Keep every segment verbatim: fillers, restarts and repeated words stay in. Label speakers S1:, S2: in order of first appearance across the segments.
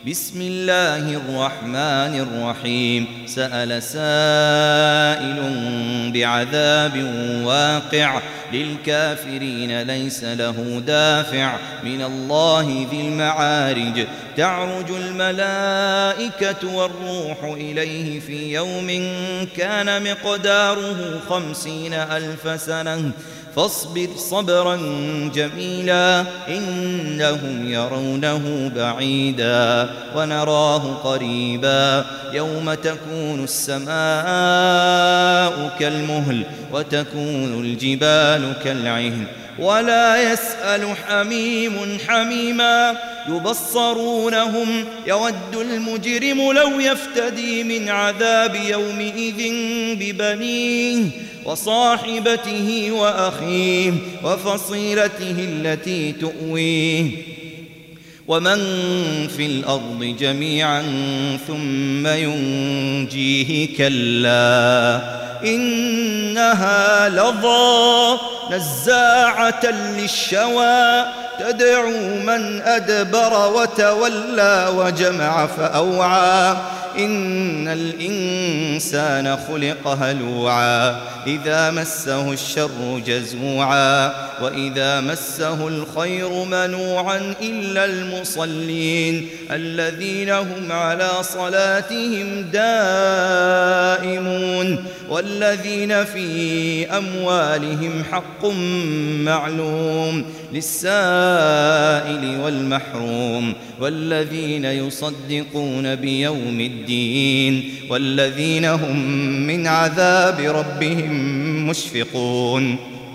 S1: بسم الله الرحمن الرحيم سأل سائل بعذاب واقع للكافرين ليس له دافع من الله ذي المعارج تعرج الملائكة والروح إليه في يوم كان مقداره خمسين ألف سنة فاصبر صبرا جميلا إنهم يرونه بعيدا ونراه قريبا يوم تكون السماء كالمهل وتكون الجبال كالعهن ولا يسأل حميم حميما يبصرونهم يود المجرم لو يفتدي من عذاب يومئذ ببنيه وصاحبته وأخيه وفصيلته التي تؤويه ومن في الأرض جميعا ثم ينجيه كلا إنها لظى نزاعة للشوى تدعو من أدبر وتولى وجمع فأوعى إن الإنسان خلق هلوعا إذا مسه الشر جزوعا وإذا مسه الخير منوعا إلا المصلين الذين هم على صلاتهم دائمون والذين في أموالهم حق معلوم للسائل والمحروم والذين يصدقون بيوم الدين والذين هم من عذاب ربهم مشفقون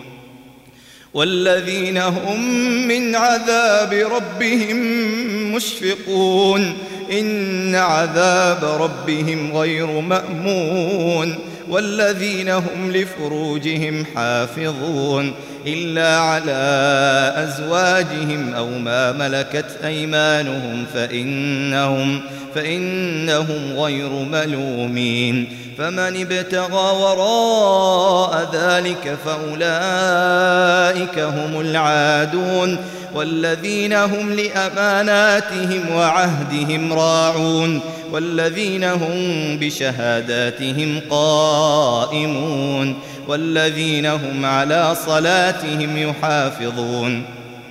S1: والذين هم من عذاب ربهم مشفقون إن عذاب ربهم غير مأمون والذين هم لفروجهم حافظون إلا على أزواجهم أو ما ملكت أيمانهم فإنهم, فإنهم غير ملومين فمن ابتغى وراء ذلك فأولئك هم العادون والذين هم لأماناتهم وعهدهم راعون والذين هم بشهاداتهم قائمون والذين هم على صلاتهم يحافظون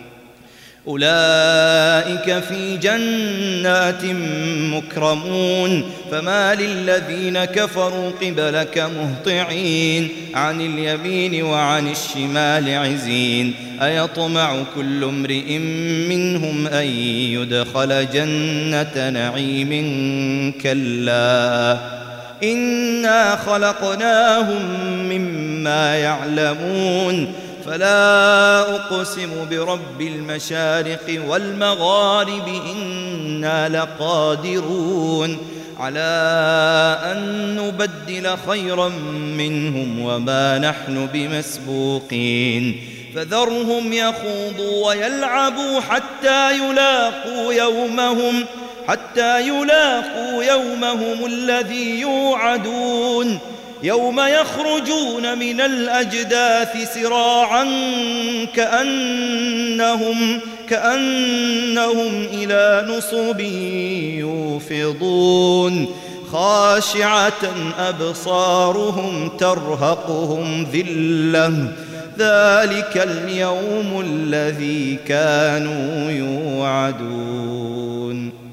S1: أولئك في جنات مكرمون فما للذين كفروا قبلك مهطعين عن اليمين وعن الشمال عزين أيطمع كل امرئ منهم أن يدخل جنة نعيم كلا إنا خلقناهم مما يعلمون فلا أقسم برب المشارق والمغارب إنا لقادرون على أن نبدل خيرا منهم وما نحن بمسبوقين فذرهم يخوضوا ويلعبوا حتى يلاقوا يومهم حتى يلاقوا يومهم الذي يوعدون يوم يخرجون من الأجداث سراعا كأنهم, كأنهم إلى نصب يوفضون خاشعة أبصارهم ترهقهم ذلة ذلك اليوم الذي كانوا يوعدون.